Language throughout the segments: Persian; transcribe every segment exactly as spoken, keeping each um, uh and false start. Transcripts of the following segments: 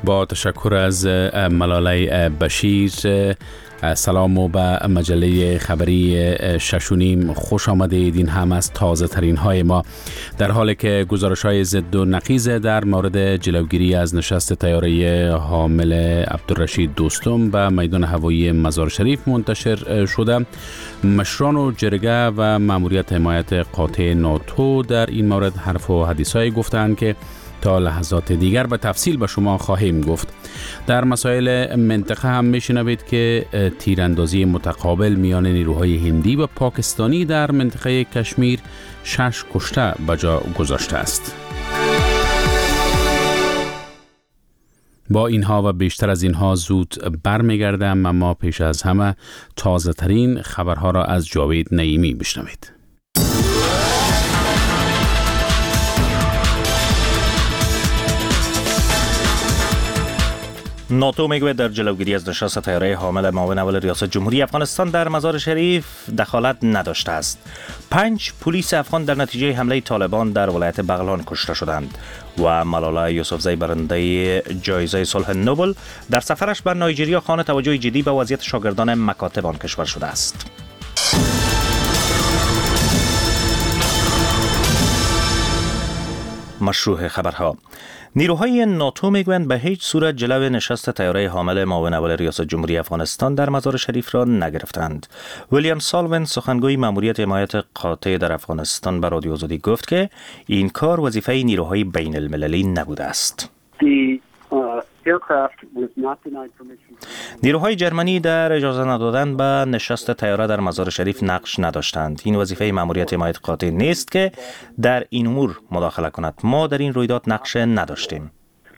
با تشکر از ملاله بشیر. سلام و به مجله خبری ششونیم خوش آمدید. این هم از تازه ترین های ما، در حالی که گزارش های ضد و نقیض در مورد جلوگیری از نشست طیاره حامل عبدالرشید دوستم به میدان هوایی مزار شریف منتشر شده. مشران و جرگه و ماموریت حمایت قاطع ناتو در این مورد حرف و حدیث های گفتند که تا لحظات دیگر به تفصیل به شما خواهیم گفت. در مسائل منطقه هم میشنوید که تیراندازی متقابل میان نیروهای هندی و پاکستانی در منطقه کشمیر شش کشته به جا گذاشته است. با اینها و بیشتر از اینها زود برمیگردم، اما پیش از همه تازه ترین خبرها را از جاوید نعیمی بشنوید. ناتو میگوید در جلوگیری از نشست طیاره حامل معاون اول ریاست جمهوری افغانستان در مزار شریف دخالت نداشته است. پنج پلیس افغان در نتیجه حمله طالبان در ولایت بغلان کشته شدند و ملاله یوسفزی برنده جایزه صلح نوبل در سفرش به نایجریا خانه توجه جدی به وضعیت شاگردان مکاتب آن کشور شده است. مشروع خبرها: نیروهای ناتو میگویند به هیچ صورت جلو نشست طیاره حامل معاون اول ریاست جمهوری افغانستان در مزار شریف را نگرفتند. ویلیام سالون، سخنگوی ماموریت حمایت قاطع در افغانستان، به رادیو آزادی گفت که این کار وظیفه نیروهای بین المللی نبوده است. نیروهای جرمنی در اجازه ندادن به نشست طیاره در مزار شریف نقش نداشتند. این وظیفه ماموریت حمایت قاطع نیست که در این امور مداخله کند. ما در این رویداد نقش نداشتیم.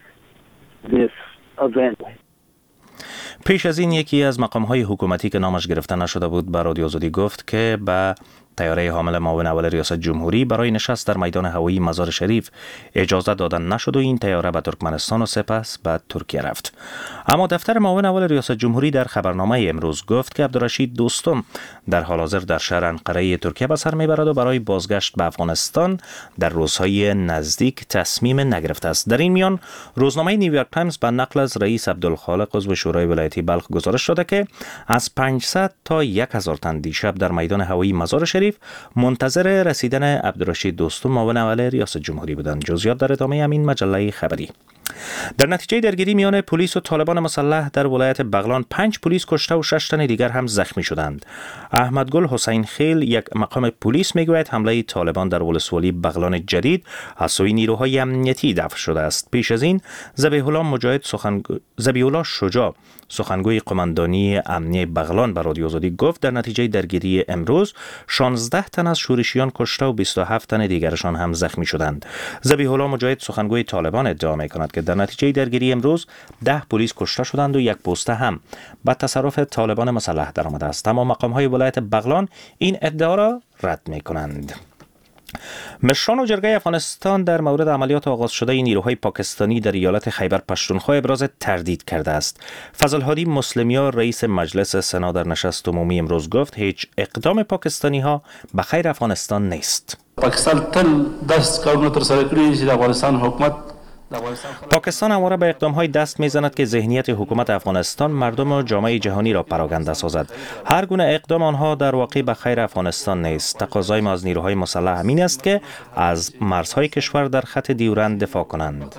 پیش از این یکی از مقام‌های حکومتی که نامش گرفته نشده بود به رادیو آزادی گفت که به طیاره حامل معاون اول ریاست جمهوری برای نشست در میدان هوایی مزار شریف اجازه دادن نشد و این طیاره به ترکمنستان و سپس به ترکیه رفت. اما دفتر معاون اول ریاست جمهوری در خبرنامه امروز گفت که عبدالرشید دوستم در حال حاضر در شهر انقره ترکیه به سر میبرد و برای بازگشت به افغانستان در روزهای نزدیک تصمیم نگرفته است. در این میان روزنامه نیویورک تایمز به نقل از رئیس عبدالخالق عضو شورای ولایتی بلخ گزارش داده که از پانصد تا هزار تن دیشب در میدان هوایی مزار شریف منتظر رسیدن عبدالرشید دوستم معاون اول ریاست جمهوری بودند. جزئیات در ادامه همین مجله خبری. در نتیجه درگیری میان پلیس و طالبان مسلح در ولایت بغلان پنج پلیس کشته و شش تن دیگر هم زخمی شدند. احمدگل حسین خیل، یک مقام پلیس، میگوید حمله طالبان در ولسوالی بغلان جدید از سوی نیروهای امنیتی دفع شده است. پیش از این ذبیح الله مجاهد سخنگو... ذبیح الله شجاع، سخنگوی قماندانی امنیه بغلان، به رادیو آزادی گفت در نتیجه درگیری امروز شانزده تن از شورشیان کشته و بیست و هفت تن دیگرشان هم زخمی شدند. ذبیح الله مجاهد سخنگوی طالبان ادعا می‌کند که در نتیجه درگیری امروز ده پلیس کشته شدند و یک پوسته هم به تصرف طالبان مسلح درآمده است، اما مقام‌های ولایت بغلان این ادعا را رد می‌کنند. مشران و جرگه افغانستان در مورد عملیات آغاز شده نیروهای پاکستانی در ایالت خیبر پختونخوا ابراز تردید کرده است. فضل هادی مسلمیار، رئیس مجلس سنا، در نشست عمومی امروز گفت هیچ اقدام پاکستانی ها به خیر افغانستان نیست. پاکستان تل دست کارونه تر سره کړی چې د افغانستان حکومت پاکستان همواره به اقدام‌های دست می‌زند که ذهنیت حکومت افغانستان مردم و جامعه جهانی را پراکنده سازد. هر گونه اقدام آنها در واقع به خیر افغانستان نیست. تقاضای ما از نیروهای مسلح همین است که از مرزهای کشور در خط دیورند دفاع کنند.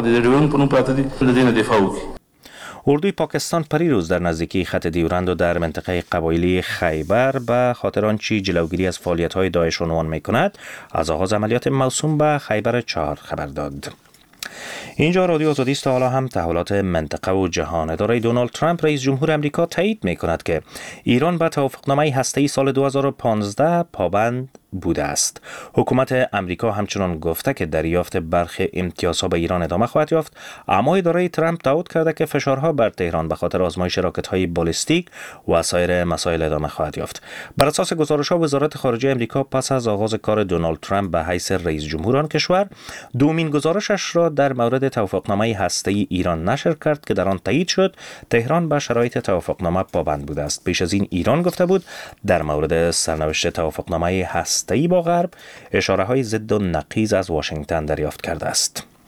اردوی پاکستان پریروز در نزدیکی خط دیورند و در منطقه قبایلی خیبر به خاطر آنچه جلوگیری از فعالیت‌های داعش عنوان می‌کند از آغاز عملیات موسوم به خیبر چهار خبر داد. اینجا رادیو آزادی است. حالا هم تحولات منطقه و جهان. اداره دونالد ترامپ رئیس جمهور امریکا تایید می‌کند که ایران به توافقنامه هسته‌ای سال دو هزار و پانزده پابند بوده است. حکومت امریکا همچنان گفته که دریافت برخی امتیازها به ایران ادامه خواهد یافت، اما اداره ترامپ دعوت کرده که فشارها بر تهران به خاطر آزمایش راکت‌های بالستیک و سایر مسائل ادامه خواهد یافت. بر اساس گزارش‌ها وزارت خارجه امریکا پس از آغاز کار دونالد ترامپ به حیث رئیس جمهور آن کشور دومین گزارشش را در مورد توافقنامه هسته‌ای ایران نشر کرد که در آن تایید شد تهران به شرایط توافقنامه پابند بوده است. پیش از این ایران گفته بود در مورد سرنوشت توافقنامه هسته‌ای با غرب اشاره‌های ضد و نقیض از واشنگتن دریافت کرده است.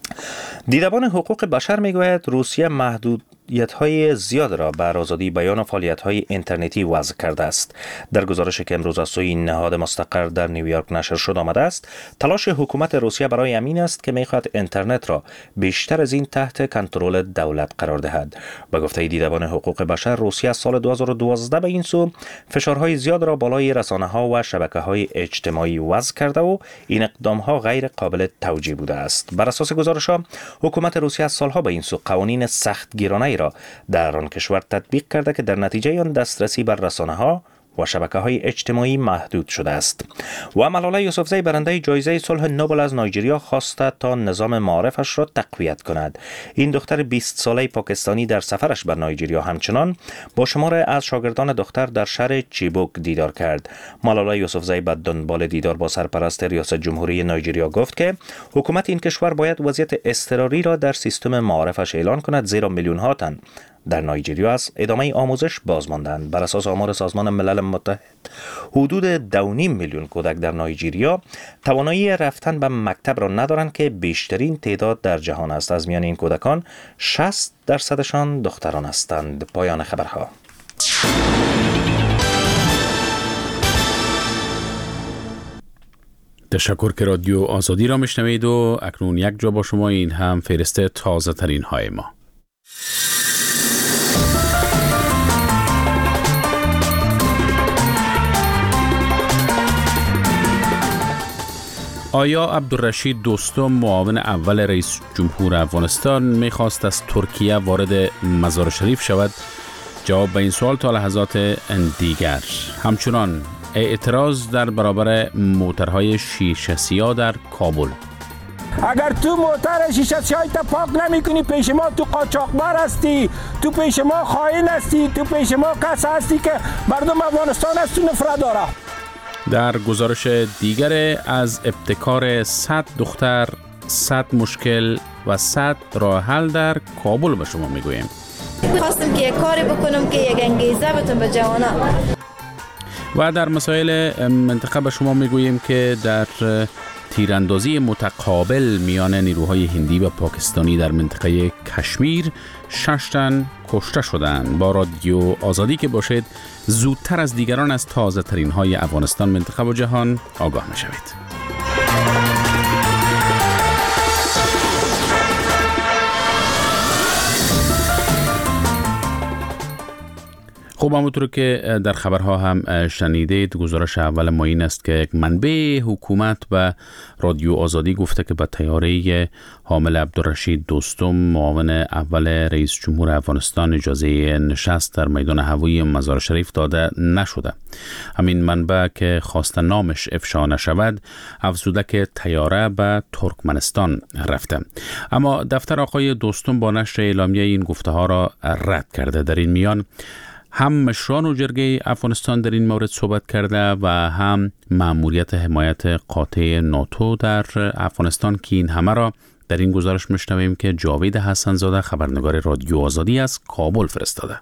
دیدبان حقوق بشر میگوید روسیه محدودیت‌های زیاد را بر آزادی بیان و فعالیت‌های اینترنتی وضع کرده است. در گزارشی که امروز از سوی نهاد مستقر در نیویورک نشر شد آمده است، تلاش حکومت روسیه برای امین است که می‌خواهد اینترنت را بیشتر از این تحت کنترل دولت قرار دهد. به گفته دیدبان حقوق بشر، روسیه از سال دو هزار و دوازده به این سو فشارهای زیاد را بالای رسانه‌ها و شبکه‌های اجتماعی وضع کرده و این اقدام‌ها غیر قابل توجیه بوده است. بر اساس گزارش‌ها، حکومت روسیه از سالها به این سو قوانین سختگیرانه‌ای را در آن کشور تطبیق کرده که در نتیجه آن دسترسی بر رسانه‌ها و شبکه‌های اجتماعی محدود شده است. و ملاله یوسفزی برنده جایزه صلح نوبل از نایجریا خواسته تا نظام معارفش را تقویت کند. این دختر بیست ساله پاکستانی در سفرش بر نایجریا همچنان با شمار از شاگردان دختر در شهر چیبوک دیدار کرد. ملاله یوسفزی به دنبال دیدار با سرپرست ریاست جمهوری نایجریا گفت که حکومت این کشور باید وضعیت اضطراری را در سیستم معارفش اعلان کند، زیرا میلیون ها تن در نایجریا از ادامه آموزش باز ماندند. بر اساس آمار سازمان ملل متحد، حدود دو و نیم میلیون کودک در نایجریا توانایی رفتن به مکتب را ندارند که بیشترین تعداد در جهان است. از میان این کودکان شصت درصدشان دختران هستند. پایان خبرها. تشکر که رادیو آزادی را میشنوید و اکنون یک جا با شما این هم فهرست تازه ترین های ما. آیا عبدالرشید دوستم، معاون اول رئیس جمهور افغانستان، میخواست از ترکیه وارد مزار شریف شود؟ جواب به این سوال تا لحظات دیگر. همچنان اعتراض در برابر موترهای شیشه سیاه در کابل. اگر تو موتر شیشه سیاه تا پاک نمی کنی، پیش ما تو قاچاقبر هستی، تو پیش ما خائن هستی، تو پیش ما کس هستی که مردم افغانستان از تو نفرت داره. در گزارش دیگر از ابتکار صد دختر، صد مشکل و صد راه حل در کابل به شما میگوییم. خواستم که یک کاری بکنم که یک انگیزه بتون به جوانان. و در مسائل منطقه به شما میگوییم که در تیراندازی متقابل میان نیروهای هندی و پاکستانی در منطقه کشمیر شش تن کشته شدند. با رادیو آزادی که باشید، زودتر از دیگران از تازه ترین های افغانستان، منطقه و جهان آگاه میشوید. خب همونطور که در خبرها هم شنیدید، گزارش اول ما این است که یک منبع حکومت و رادیو آزادی گفته که به طیاره حامل عبدالرشید دوستم، معاون اول رئیس جمهور افغانستان، اجازه نشست در میدان هوایی مزار شریف داده نشده. همین منبع که خواسته نامش افشا نشود، افزوده که طیاره به ترکمنستان رفته. اما دفتر آقای دوستم با نشر اعلامیه این گفته ها را رد کرده. در این میان هم مشران و جرگه افغانستان در این مورد صحبت کرده و هم مأموریت حمایت قاطع ناتو در افغانستان که این همه را در این گزارش میشنویم که جاوید حسن‌زاده، خبرنگار رادیو آزادی از کابل فرستاده.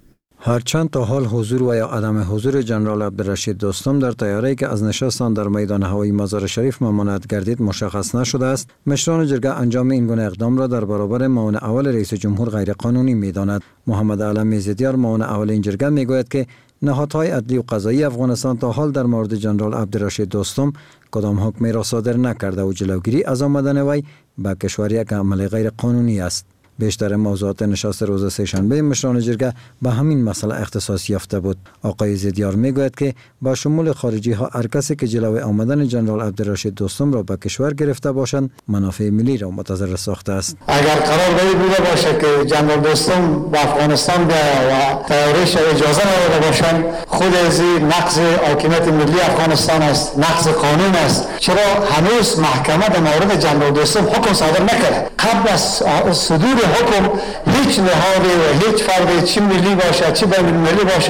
هرچند تا حال حضور و یا عدم حضور جنرال عبدالرشید دوستم در طیاره‌ای که از نشستان در میدان هوایی مزار شریف ممانعت گردید مشخص نشده است، مشران جرگه انجام این گونه اقدام را در برابر معاون اول رئیس جمهور غیر قانونی می‌داند. محمد علم زیدیار، معاون اول این جرگه، میگوید که نهادهای عدلی و قضایی افغانستان تا حال در مورد جنرال عبدالرشید دوستم کدام حکمی را صادر نکرده و جلوگیری از آمدن وی به کشور یک عمل غیر قانونی است. بیشتر موضوعات نشست روز سه‌شنبه مشران جرگه به همین مسئله اختصاص یافته بود. آقای زیدیار میگوید که با شمول خارجی ها هر کسی که جلوی آمدن جنرال عبدالرشید دوستم را به کشور گرفته باشند، منافع ملی را متضرر ساخته است. اگر قرار داری بوده باشه که جنرال دوستم به افغانستان بیاید و طیاره‌اش اجازه نداده باشند، خود از نقض حاکمیت ملی افغانستان است، نقض قانون است. چرا هنوز محکمه در مورد جنرال دوستم حکم صادر نکرده؟ قبل از صدور حکم هیچ نهادی و هیچ فردی، چه ملی باشه چه بین المللی باشه،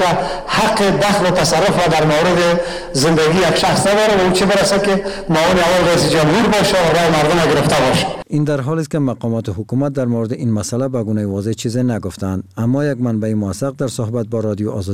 حق دخل و تصرف در مورد زندگی یک شخص نداره و اون چه برسه که معاون اول رئیس جمهور باشه و رای مردم گرفته باشه. این در حالی است که مقامات حکومت در مورد این مسئله به گونه واضح چیزی نگفتند، اما یک منبع موثق در صحبت با رادیو آزادی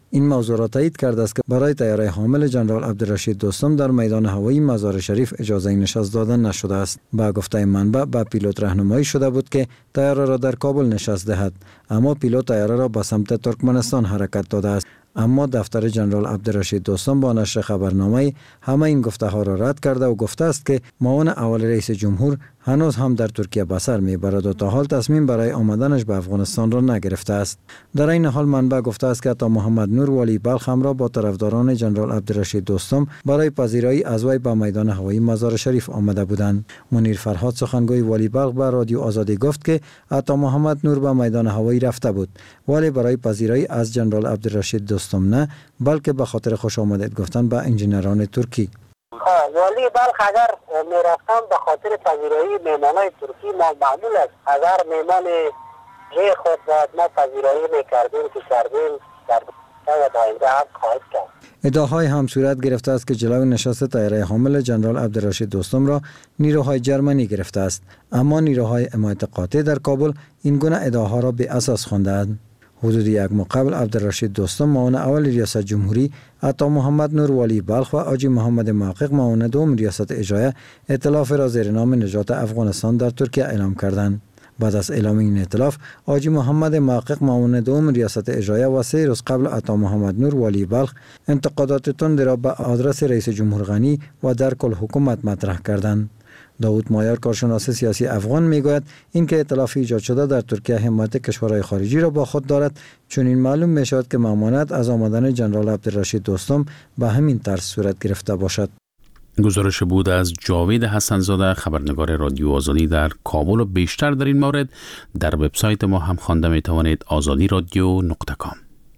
این موضوع را تایید کرده است که برای طیاره حامل جنرال عبدالرشید دوستم در میدان هوایی مزار شریف اجازه نشست دادن نشده است. با گفته منبع به پیلوت راهنمایی شده بود که طیاره را در کابل نشست دهد، اما پیلوت طیاره را به سمت ترکمنستان حرکت داده است. اما دفتر جنرال عبدالرشید دوستم با نشر خبرنامه همه این گفته ها را رد کرده و گفته است که معاون اول رئیس جمهور هنوز هم در ترکیه به سر میبرد و تا حال تصمیم برای آمدنش به افغانستان را نگرفته است. در این حال منبع گفته است که عطا محمد نور والی بلخ هم را با طرفداران جنرال عبدالرشید دوستم برای پذیرایی از وی به میدان هوایی مزار شریف آمده بودند. منیر فرهاد سخنگوی والی بلخ به رادیو آزادی گفت که عطا محمد نور به میدان هوایی رفته بود، ولی برای پذیرایی از جنرال عبدالرشید دوستم نه، بلکه به خاطر خوش آمدید گفتن به انجینران ترکی. والی بلخ اگر میرفتم به خاطر پذیرایی میمانای ترکی ما معمول است. اگر میمان جای خود باید ما پذیرایی میکردیم که کردیم در آینده هم خواهد کرد. ادعاهای هم صورت گرفته است که جلوی نشست طیاره حامل جنرال عبدالرشید دوستم را نیروهای جرمنی گرفته است، اما نیروهای حمایت قاطع در کابل این گونه ادعاها را به اساس خواندند. حدود یک ماه قبل عبدالرشید دوستم معاون اول ریاست جمهوری، عطا محمد نور والی بلخ و حاجی محمد محقق معاون دوم ریاست اجرایی ائتلاف را زیر نام نجات افغانستان در ترکیه اعلام کردند. بعد از اعلام این ائتلاف، حاجی محمد محقق معاون دوم ریاست اجرایی و سه روز قبل عطا محمد نور والی بلخ انتقادات تند را به آدرس رئیس جمهور غنی و در کل حکومت مطرح کردند. داود مایار کارشناس سیاسی افغان میگوید اینکه ائتلاف ایجاد شده در ترکیه حمایت کشورهای خارجی را با خود دارد، چون این معلوم می شود که ممانعت از آمدن جنرال عبدالرشید دوستم به همین طرز صورت گرفته باشد. گزارش بود از جاوید حسن‌زاده، خبرنگار رادیو آزادی در کابل. و بیشتر در این مورد در وبسایت ما هم خوانده می توانید آزادی رادیو نقطه کام.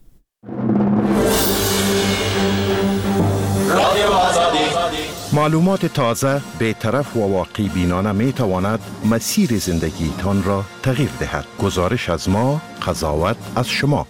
معلومات تازه، بی‌طرف و واقع بینانه می تواند مسیر زندگی تان را تغییر دهد. گزارش از ما، قضاوت از شما.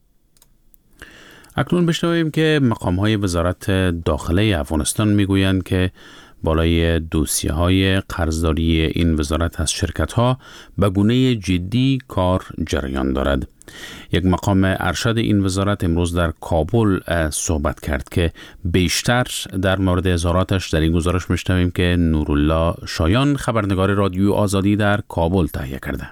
اکنون بشنویم که مقام‌های وزارت داخله افغانستان میگویند که بالای دوسیه‌های قرضداری این وزارت از شرکت‌ها به گونه جدی کار جریان دارد. یک مقام ارشد این وزارت امروز در کابل صحبت کرد که بیشتر در مورد اظهاراتش در این گزارش میشنویم که نورالله شایان، خبرنگار رادیو آزادی در کابل تهیه کرده.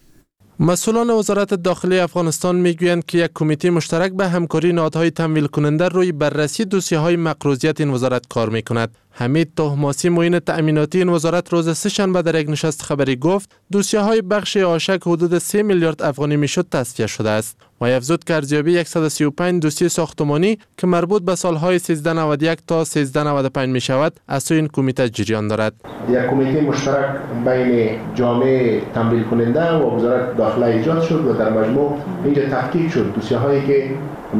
مسئولان وزارت داخله افغانستان میگویند که یک کمیته مشترک به همکاری نهادهای تمویل کننده روی بررسی دوسیه‌های مقروضیت این وزارت کار میکند. حمید طهماسی، معین تأمیناتی این وزارت روز سه‌شنبه در یک نشست خبری گفت دوسیه‌های بخش آشک حدود سه میلیارد افغانی میشد تصفیه شده است و افزود که ارزیابی صد و سی و پنج دوسیه ساختمانی که مربوط به سالهای سیزده نود و یک تا سیزده نود و پنج می شود از سوی این کمیته جریان دارد. یک کمیته مشترک بین جامعه تمویل کننده و وزارت داخله ایجاد شد و در مجموع اینجا تحقیق شد دوسیه‌هایی که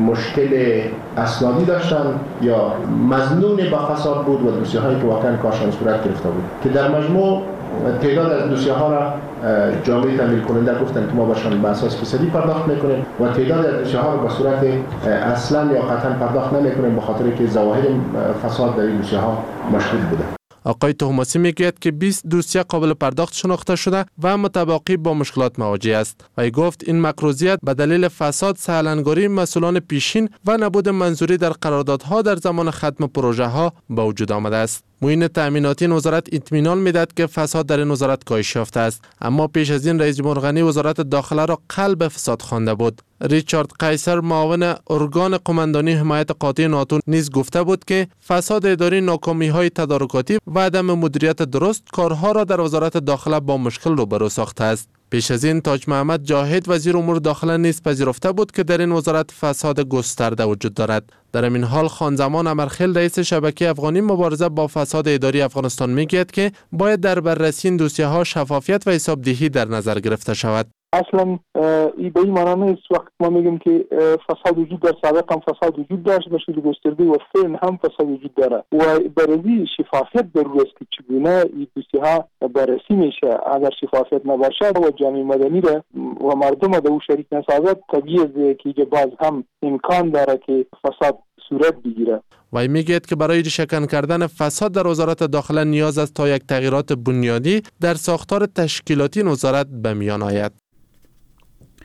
مشکل اسنادی داشتن یا مظنون به فساد بود و دوسیه‌هایی که واقعا کارشان صورت گرفته بود که در مجموع تعداد از دوسیه‌ها را جامعه تمویل کننده گفتن که ما باشن به اساس فیصدی پرداخت میکنیم و تعداد از دوسیه‌ها را به صورت اصلا یا قطعا پرداخت نمیکنیم به خاطر که ظواهر فساد در این دوسیه‌ها مشهود بوده. آقای طهماسی میگوید که بیست دوسیه قابل پرداخت شناخته شده و متباقی با مشکلات مواجه است. وی گفت این مقروضیت به دلیل فساد، سهلنگاری مسئولان پیشین و نبود منظوری در قراردادها در زمان ختم پروژه ها به وجود آمده است. معین تأمیناتی وزارت اطمینان میداد که فساد در این وزارت کاهش یافته است، اما پیش از این رئیس جمهور غنی وزارت داخله را قلب فساد خوانده بود. ریچارد قیصر، معاون ارگان قماندانی حمایت قاطع ناتو، نیز گفته بود که فساد اداری، ناکامی‌های تدارکاتی و عدم مدیریت درست کارها را در وزارت داخله با مشکل روبرو ساخته است. پیش از این تاج محمد جاهد وزیر امور داخله نیز پذیرفته بود که در این وزارت فساد گسترده وجود دارد. در این حال خانزمان امرخیل، رئیس شبکه افغانی مبارزه با فساد اداری افغانستان، میگوید که باید در بررسی این دوسیه‌ها شفافیت و حسابدهی در نظر گرفته شود. اصلا این به این معنی نیست وقت ما میگیم که فساد وجود داره، سابقا فساد وجود داشت، به شکل گسترده و فعلا هم فساد وجود داره و برای شفافیت ضرورت است که چگونه این دوسیه‌ها بررسی میشه. اگر شفافیت نباشه و جامعه مدنی را و مردم را او شریک نسازد، طبیعی است که باز هم امکان داره که فساد صورت بگیره. وی میگوید که برای ریشه‌کن کردن فساد در وزارت داخله نیاز است تا یک تغییرات بنیادی در ساختار تشکیلاتی وزارت به میان آید.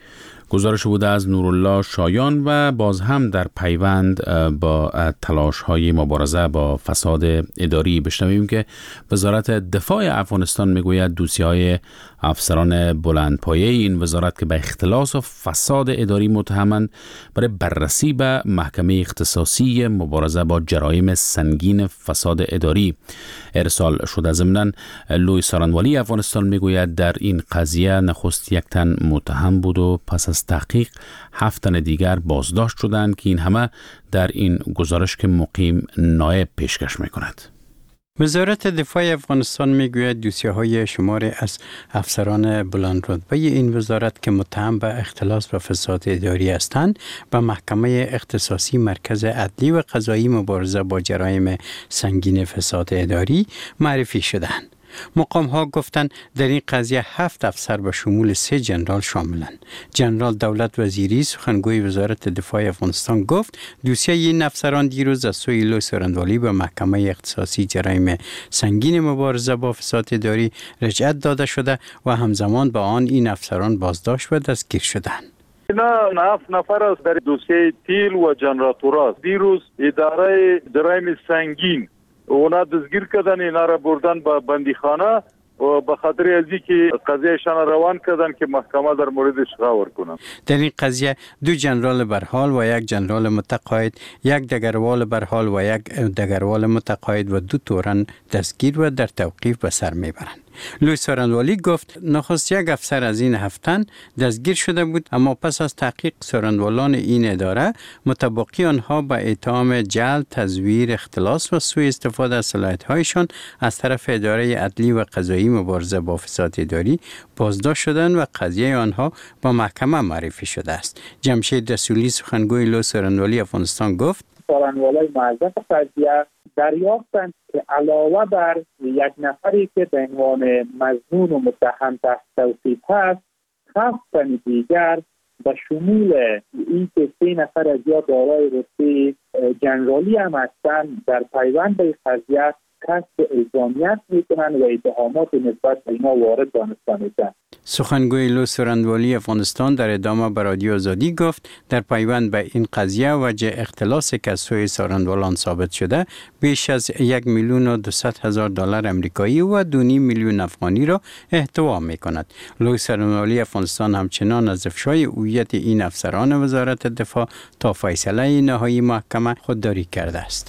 گزارش بوده از نورالله شایان و باز هم در پیوند با تلاش‌های مبارزه با فساد اداری بشنویم که وزارت دفاع افغانستان میگوید دوسیه‌های افسران بلندپایه این وزارت که به اختلاس و فساد اداری متهمند برای بررسی به محکمه اختصاصی مبارزه با جرایم سنگین فساد اداری ارسال شده. ضمناً لوی سارنوالی افغانستان میگوید در این قضیه نخست یک تن متهم بود و پس از تحقیق هفت تن دیگر بازداشت شدند که این همه در این گزارش که مقیم نایب پیشکش میکند. وزارت دفاع افغانستان میگوید دوسیه‌های شماری از افسران بلند رتبه این وزارت که متهم به اختلاس و فساد اداری هستند به محکمه اختصاصی مرکز عدلی و قضایی مبارزه با جرایم سنگین فساد اداری معرفی شدند. مقام ها گفتند در این قضیه هفت افسر به شمول سه جنرال شاملند. جنرال دولت وزیری سخنگوی وزارت دفاع افغانستان گفت دوسیه این افسران دیروز از سوی لوی سارنوالی به محکمه اختصاصی جرایم سنگین مبارزه با فساد اداری رجعت داده شده و همزمان با آن این افسران بازداشت و دستگیر شدند. اینا هفت نفر است در دوسیه تیل و جنراتورات. دیروز اداره جرایم سنگین اونا دستگیر کردن، اینا را بردن به بندیخانه و به خاطر ازی که قضیهشان روان کردن که محکمه در موردش غور کنند. در این قضیه دو جنرال برحال و یک جنرال متقاعد، یک دگروال برحال و یک دگروال متقاعد و دو تورن دستگیر و در توقیف به سر میبرند. لوی سارنوالی گفت نخست یک افسر از این هفتن دستگیر شده بود، اما پس از تحقیق سارنوالان این اداره متباقی آنها به اتهام جعل، تزویر، اختلاس و سوء استفاده از صلاحیت‌هایشان از طرف اداره عدلی و قضایی مبارزه با فساد اداری بازداشت شدند و قضیه آنها با محکمه معرفی شده است. جمشید رسولی سخنگوی لوی سارنوالی افغانستان گفت سارنوالای معذب قضیه دریافتند که علاوه بر یک نفری که به عنوان مظنون و متهم تحت توصیف هست، هفت تن دیگر به شمول این که سه نفر از یا دارای رتبه جنرالی هم هستند در پیوند به قضیه کسب الزامیت میکنند و اتهامات نسبت به اینا وارد دانسته میشن. سخنگوی لوی سارنوالی افغانستان در ادامه به رادیو آزادی گفت در پیوند به این قضیه وجه اختلاسی که از سوی سارنوالان ثابت شده بیش از یک میلیون و دویست هزار دلار امریکایی و دو نیم میلیون افغانی را احتوا می کند. لوی سارنوالی افغانستان همچنان از افشای هویت این افسران وزارت دفاع تا فیصله نهایی محکمه خودداری کرده است.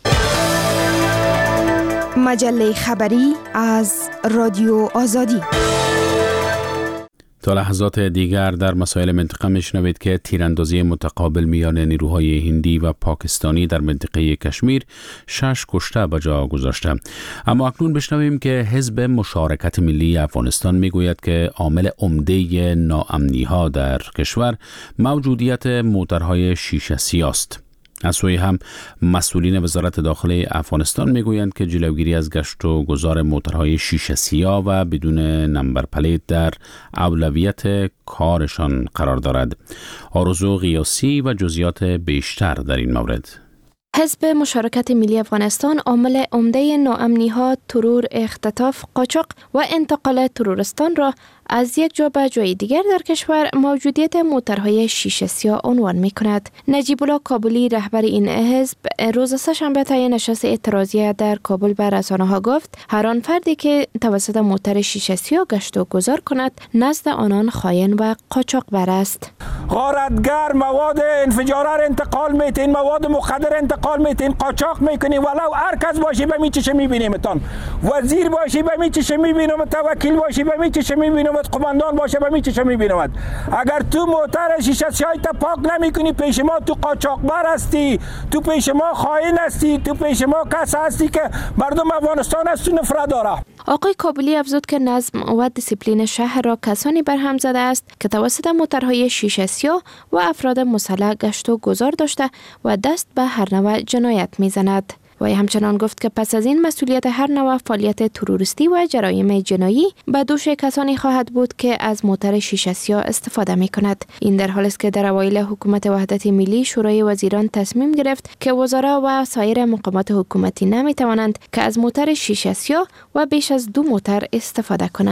مجله خبری از رادیو آزادی. تا لحظات دیگر در مسائل منطقه میشنوید که تیراندازی متقابل میان نیروهای هندی و پاکستانی در منطقه کشمیر شش کشته به جا گذاشته. اما اکنون بشنویم که حزب مشارکت ملی افغانستان میگوید که عامل عمده ناامنی ها در کشور موجودیت موترهای شیشه سیاه است. از سوی هم مسئولین وزارت داخلی افغانستان میگویند که جلوگیری از گشت و گذار موترهای شیشه سیاه و بدون نمبر پلیت در اولویت کارشان قرار دارد. آرزو قیاسی و جزئیات بیشتر در این مورد. حزب مشارکت ملی افغانستان عامل عمده ناامنی‌ها، ترور، اختطاف، قاچاق و انتقال ترورستان را از یک جا به جای دیگر در کشور موجودیت موترهای شیشه سیاه عنوان می‌کند. نجیب الله کابلی رهبر این حزب روز سه‌شنبه طی نشست اعتراضی در کابل به رسانه‌ها گفت هر آن فردی که توسط موتر شیشه سیاه گشت و گذار کند نزد آنان خائن و قاچاقبر است. غارتگر مواد انفجار انتقال میتین، مواد مخدر انتقال میتین، قاچاق میکنی، ولو هر کس باشی به میچش میبینیمتان، وزیر باشی به میچش میبینم، وکیل باشی به میچش میبینم، قماندان باشه به میچش میبینم. اگر تو موتر شیشه سیاه تا پاک نمیکنی پیش ما تو قاچاقبر هستی، تو پیش ما خائن هستی، تو پیش ما کس هستی که مردم افغانستان از تو نفرت داره. آقای کابلی افزود که نظم و دیسیپلین شهر را کسانی برهم زده است که توسط موترهای شیشه سیاه و افراد مسلح گشت و گذار داشته و دست به هر نوع جنایت میزند. و همچنان گفت که پس از این مسئولیت هر نوع فعالیت تروریستی و جرایم جنایی به دوش کسانی خواهد بود که از موتر شیشه سیاه استفاده می کند. این در حالی است که در اوایل حکومت وحدت ملی شورای وزیران تصمیم گرفت که وزرا و سایر مقامات حکومتی نمی توانند که از موتر شیشه سیاه و بیش از دو موتر استفاده کنند.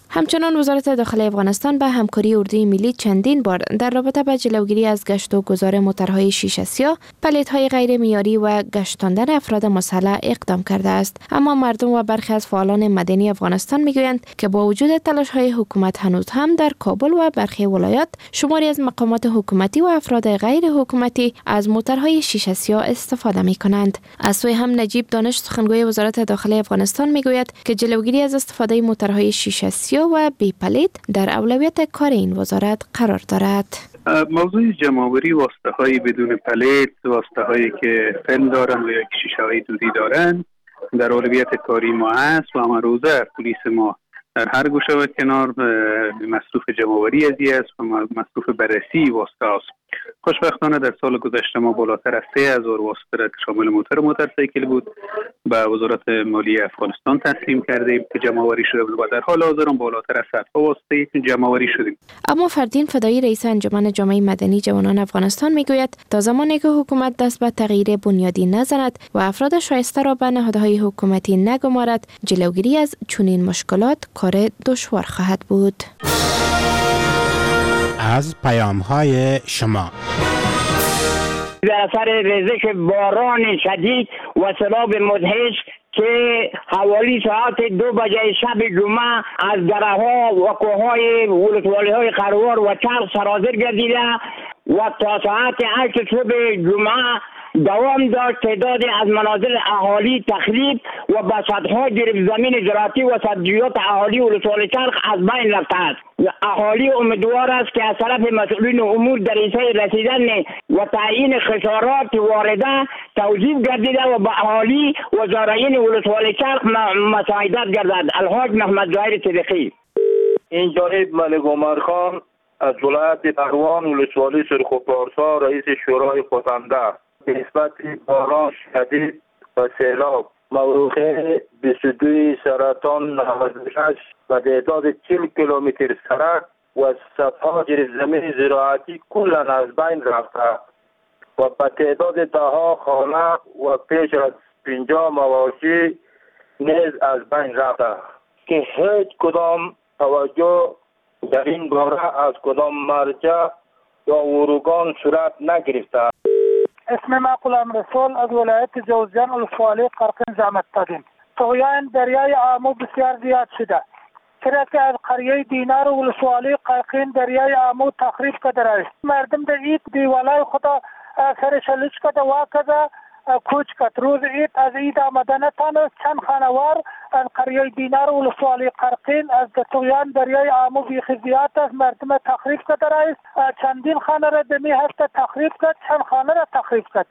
همچنان وزارت داخلی افغانستان به همکاری اردوی ملی چندین بار در رابطه با جلوگیری از گشت و گذار موترهای شیشه سیاه، پلیدهای غیر معیاری و گشتاندن افراد مسلح اقدام کرده است. اما مردم و برخی از فعالان مدنی افغانستان میگویند که با وجود تلاش‌های حکومت هنوز هم در کابل و برخی ولایات شماری از مقامات حکومتی و افراد غیر حکومتی از موترهای شیشه سیاه استفاده می‌کنند. از سوی هم نجیب دانش سخنگوی وزارت داخلی افغانستان میگوید که جلوگیری از استفاده موترهای شیشه سیاه و بی پلید در اولویت کار این وزارت قرار دارد. موضوع جمع‌آوری واسطه‌های بدون پلید، واسطه‌هایی که فن دارن و یا شیشه‌های دودی دارن در اولویت کاری ما است و هر روزه پلیس ما در هر گوشه و کنار مصروف جمع‌آوری ازی است و مصروف بررسی واسطه است. خوشبختانه در سال گذشته ما بالاتر از سه هزار واسطه را که شامل موتر و موتورسیکل بود به وزارت مالیه افغانستان تسلیم کردیم که جمع‌آوری شده بود و در حال حاضر هم بالاتر از صد واسطه جمع‌آوری شدیم. اما فردین فدایی رئیس انجمن جامعه مدنی جوانان افغانستان میگوید تا زمانی که حکومت دست به تغییر بنیادی نزند و افراد شایسته را به نهادهای حکومتی نگمارد، جلوگیری از چنین مشکلات کار دشوار خواهد بود. از پیام‌های شما در اثر ریزش باران شدید و سیلاب مدهش که حوالی ساعت دو بجه شب جمعه از دره‌ها و کوههای ولسوالی‌های خروار و چرخ سرازیر گردیده و تا ساعت هشت صبح جمعه دوام داشت. تعداد از منازل اهالی تخریب و به صدها گرفت زمین زراعتی و سبزیجات اهالی ولسوالی چرخ از بین رفته است. اهالی امیدوار است که از طرف مسئولین امور در حیث رسیدن و تعیین خسارات وارده توضیح گردیده و به اهالی و زارعین ولسوالی چرخ مساعدت گردد. الحاج محمد ظاهر صدیقی. این جانب ملک عمر خان از ولایت نهروان ولسوالی سرخ و پارسا رئیس شورای خودنده نسبت باران شدید و سیلاب موروخه بیست و دو سرطان نود و شش و تعداد چهل کیلومتر سرک و صدها جریب زمین زراعتی کلا از بین رفته و به تعداد دهها خانه و پیش از پنجاه مواشی نیز از بین رفته که هیچ کدام توجه در این باره از کدام مرجع یا ورگان صورت نگرفته. اسم ما غلام رسول از ولایت جوزجان ولسوالی قرقین زحمت دادیم. طغیان دریای آمو بسیار زیاد شده، چرا که از قریه دینار ولسوالی قرقین دریای آمو تخریب کرده است. مردم در عید دیوالای خدا سر شلیش کرده و کذا کوچ کرد. روز عید از عید آمدن تان چند خانوار از قریه دینار ولسوالی قرقین از طغیان دریای آمو بیخی زیاد است. مردم تخریب کرده است. چندین خانه را دمی هفته تخریب کرد، چند خانه را تخریب کرد.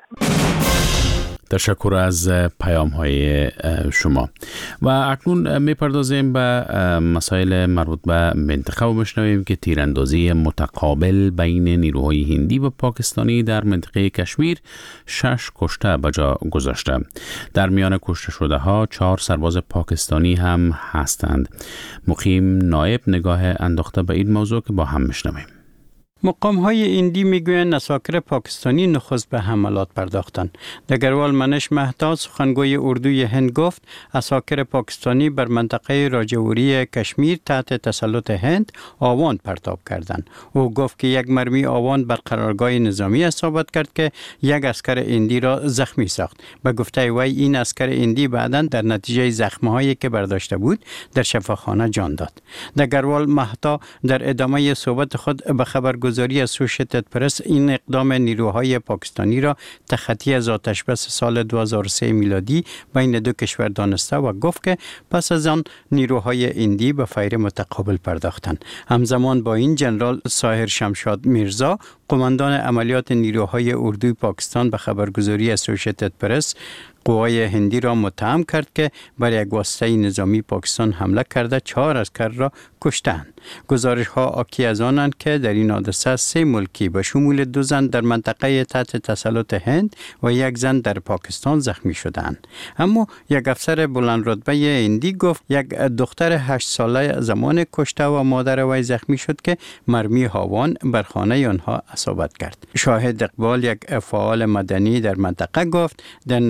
تشکر از پیام های شما و اکنون میپردازیم به مسائل مربوط به منطقه و میشنویم که تیراندازی متقابل بین نیروهای هندی و پاکستانی در منطقه کشمیر شش کشته به جا گذاشته. در میان کشته شده ها چهار سرباز پاکستانی هم هستند. مقیم نایب نگاه انداخته به این موضوع که با هم میشنویم. مقام های هندی میگویند اساکر پاکستانی نخست به حملات پرداختند. دگروال منش مهتا سخنگوی اردوی هند گفت اساکر پاکستانی بر منطقه راجوری کشمیر تحت تسلط هند آوان پرتاب کردند. او گفت که یک مرمی آوان بر قرارگاه نظامی اصابت کرد که یک اسکر هندی را زخمی ساخت. به گفته وی این اسکر هندی بعداً در نتیجه زخم‌هایی که برداشته بود در شفاخانه جان داد. دگروال مهتا در ادامه صحبت خود به خبر گزاری اسوشیتد پرس این اقدام نیروهای پاکستانی را تخطی از آتشبس سال دو هزار و سه میلادی بین دو کشور دانسته و گفت که پس از آن نیروهای هندی به فیر متقابل پرداختند. همزمان با این جنرال ساحر شمشاد میرزا قماندان عملیات نیروهای اردوی پاکستان به خبرگزاری اسوشیتد پرس قوای هندی را متهم کرد که بر یک واسطه نظامی پاکستان حمله کرده چهار عسکر را کشتند. گزارش ها آکی از آنند که در این حادثه سه ملکی به شمول دو زن در منطقه تحت تسلط هند و یک زن در پاکستان زخمی شدند. اما یک افسر بلند رتبه هندی گفت یک دختر هشت ساله زمان کشته و مادر وی زخمی شد که مرمی هاوان بر خانه آنها اصابت کرد. شاهد اقبال یک فعال مدنی در منطقه گفت در نتیجه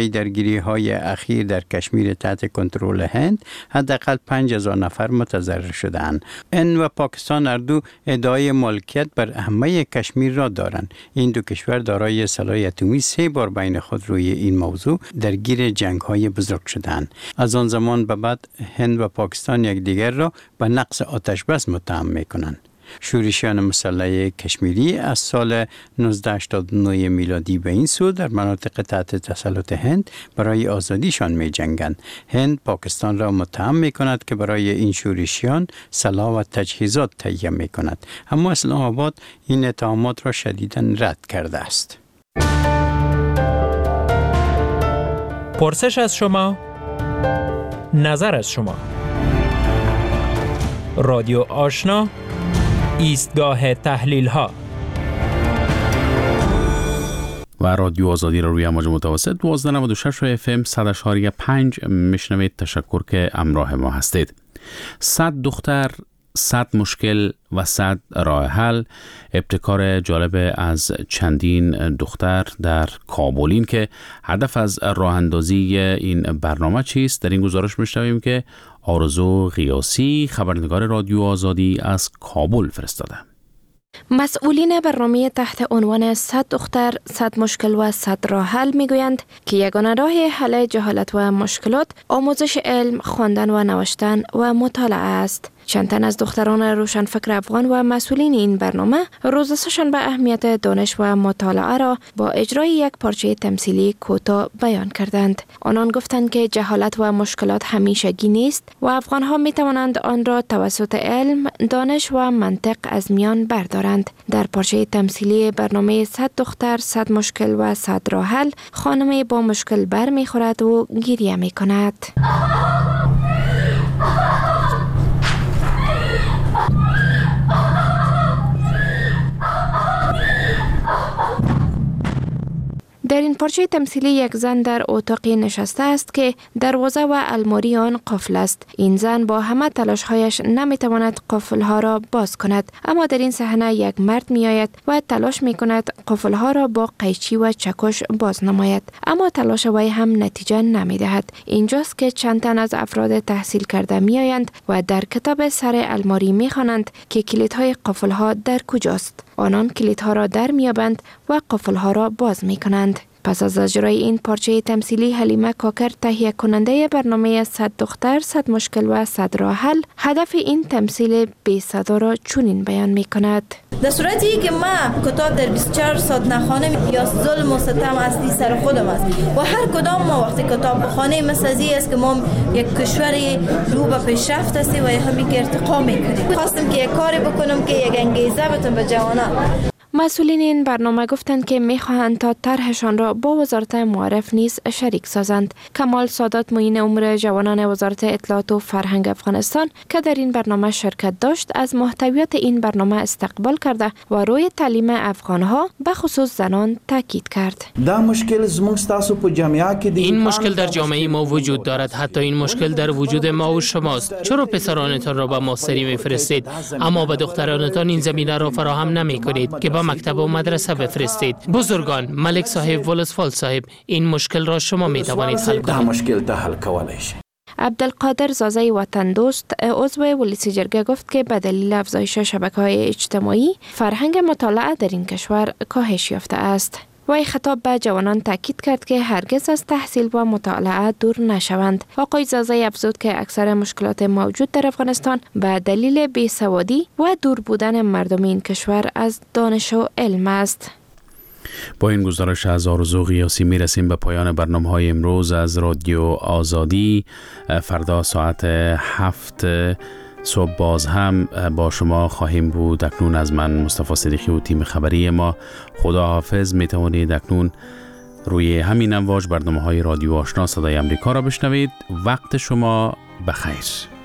طی درگیری های اخیر در کشمیر تحت کنترل هند حداقل پنج هزار نفر متضرر شدند. هند و پاکستان هر دو ادعای مالکیت بر همه کشمیر را دارند. این دو کشور دارای سلاح اتمی سه بار بین خود روی این موضوع درگیر جنگ های بزرگ شدند. از آن زمان به بعد هند و پاکستان یکدیگر را به نقض آتش بس متهم می‌کنند. شورشیان مسلح کشمیری از سال نوزده هشتاد و نه میلادی به این سو در مناطق تحت تسلط هند برای آزادیشان می جنگند. هند پاکستان را متهم می کند که برای این شورشیان سلاح و تجهیزات تهیه می کند. اما اسلام آباد این اتهامات را شدیداً رد کرده است. پرسش از شما، نظر از شما. رادیو آشنا، ایستگاه تحلیل ها. و رادیو آزادی را روی امواج متوسط دوازده و نود و شش اف ام صد و شش و پنج میشنوید. تشکر که همراه ما هستید. صد دختر، صد مشکل و صد راه حل، ابتکار جالب از چندین دختر در کابل. که هدف از راه اندازی این برنامه چیست؟ در این گزارش میشنویم که آرزو غیاسی، خبرنگار رادیو آزادی، از کابل فرستاده. مسئولین برنامه تحت عنوان صد دختر، صد مشکل و صد راه حل میگویند که یگانه راه حل جهالت و مشکلات آموزش علم، خواندن و نوشتن و مطالعه است. چند تن از دختران روشنفکر افغان و مسئولین این برنامه روز سه‌شنبه اهمیت دانش و مطالعه را با اجرای یک پارچه تمثیلی کوتاه بیان کردند. آنان گفتند که جهالت و مشکلات همیشگی نیست و افغان‌ها می توانند آن را توسط علم، دانش و منطق از میان بردارند. در پارچه تمثیلی برنامه صد دختر، صد مشکل و صد راه حل، خانمی با مشکل بر می خورد و گریه می کند. در این پارچه تمثیلی یک زن در اتاقی نشسته است که دروازه و الماری آن قفل است. این زن با همه تلاش‌هایش نمی‌تواند قفل‌ها را باز کند، اما در این صحنه یک مرد می‌آید و تلاش می‌کند قفل‌ها را با قیچی و چکش باز نماید، اما تلاش وی هم نتیجه نمی‌دهد. اینجاست که چند تن از افراد تحصیل کرده می‌آیند و در کتاب سر الماری می‌خوانند که کلیدهای قفل‌ها در کجاست. آنان کلیدها را در می‌یابند و قفل‌ها را باز می‌کنند. پس از اجرای این پارچه تمثیلی، حلیمه کاکر، تهیه کننده برنامه صد دختر، صد مشکل و صد راه حل، هدف این تمثیل بی صدا را چنین بیان می کند. در صورتی که ما کتاب در بیست و چهار ساعت نخوانم یا ظلم و ستم اصلی سر خودم است و هر کدام ما وقتی کتاب بخوانیم مثل ازی است که ما یک کشوری رو به پیشرفت هستی و همین که ارتقا میکنیم. خواستم که یک کاری بکنم که یک انگیزه بتم به جوانان. مسئولین این برنامه گفتند که می‌خواهند تا طرحشان را با وزارت معارف نیز شریک سازند. کمال سادات، معین امور جوانان وزارت اطلاعات و فرهنگ افغانستان که در این برنامه شرکت داشت، از محتویات این برنامه استقبال کرده و روی تعلیم افغانها به خصوص زنان تاکید کرد. این مشکل در جامعه ما وجود دارد، حتی این مشکل در وجود ما و شماست. چرا پسرانتان را به ماستری می‌فرستید اما به دخترانتان این زمینه را فراهم نمی‌کنید که به مکتب و مدرسه بفرستید؟ بزرگان، ملک صاحب، ولسفال صاحب، این مشکل را شما می توانید حل کنید. عبدالقادر زازه وطن دوست، عضو ولسی جرگه، گفت که به دلیل افزایش شبکه‌های اجتماعی فرهنگ مطالعه در این کشور کاهش یافته است. وی خطاب به جوانان تاکید کرد که هرگز از تحصیل و مطالعه دور نشوند. آقای زازه افزود که اکثر مشکلات موجود در افغانستان به دلیل بیسوادی و دور بودن مردم این کشور از دانش و علم است. با این گزارش از آرزو غیاسی می رسیم به پایان برنامه های امروز از رادیو آزادی. فردا ساعت هفت صبح باز هم با شما خواهیم بود. اکنون از من مصطفی صدیقی و تیم خبری ما خدا حافظ. می توانید اکنون روی همین امواج برنامه های رادیو آشنا صدای امریکا را بشنوید. وقت شما بخیر.